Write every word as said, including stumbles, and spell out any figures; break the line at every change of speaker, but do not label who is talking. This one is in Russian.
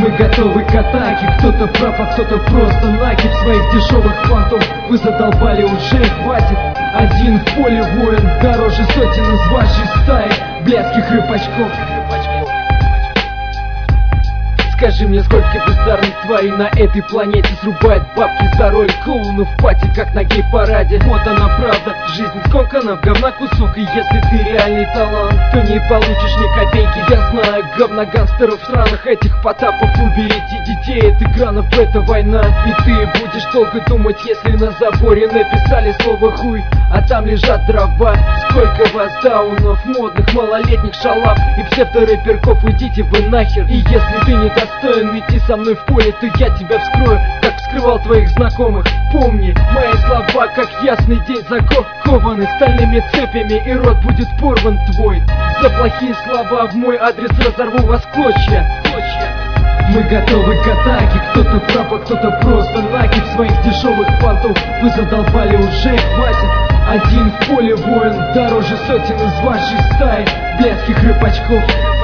Мы готовы к атаке, кто-то прав, а кто-то просто накид своих дешевых понтов. Вы задолбали, уже хватит. Один в поле воин, дороже сотен из вашей стаи блядских рыбачков. Скажи мне, сколько бездарных тварей на этой планете срубает бабки за роль клоуна в пати, как на гей-параде. Вот она правда, жизнь скомкана в говна кусок. И если ты реальный талант, то не получишь ни копейки. Я знаю говногангстеров в странах этих потапов. Уберите детей от экранов, это война. И ты будешь долго думать, если на заборе написали слово хуй, а там лежат дрова. Сколько вас даунов, модных, малолетних шалав и псевдорэперков, уйдите вы нахер. И если ты не достоин идти со мной в поле, то я тебя вскрою, как вскрывал твоих знакомых. Помни, мои слова, как ясный день, закованы стальными цепями, и рот будет порван твой. За плохие слова в мой адрес разорву вас в клочья. Мы готовы к атаке, кто-то прав, а кто-то просто накид своих дешевых понтов. Вы задолбали, уже хватит. Один в поле воин, дороже сотен из вашей стаи блядских рыбачков.